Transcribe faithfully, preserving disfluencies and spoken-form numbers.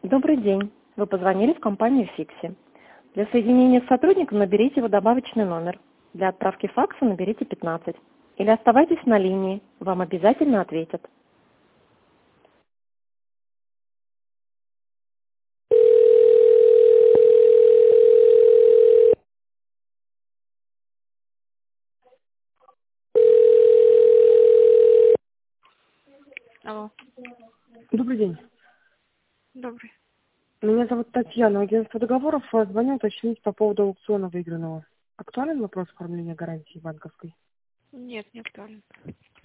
Добрый день. Вы позвонили в компанию Fixi. Для соединения с сотрудником наберите его добавочный номер. Для отправки факса наберите пятнадцать. Или оставайтесь на линии. Вам обязательно ответят. Алло, Добрый день. добрый. Меня зовут Татьяна. Агентство договоров. Звоню уточнить по поводу аукциона выигранного. Актуален вопрос оформления гарантии банковской? Нет, не актуально.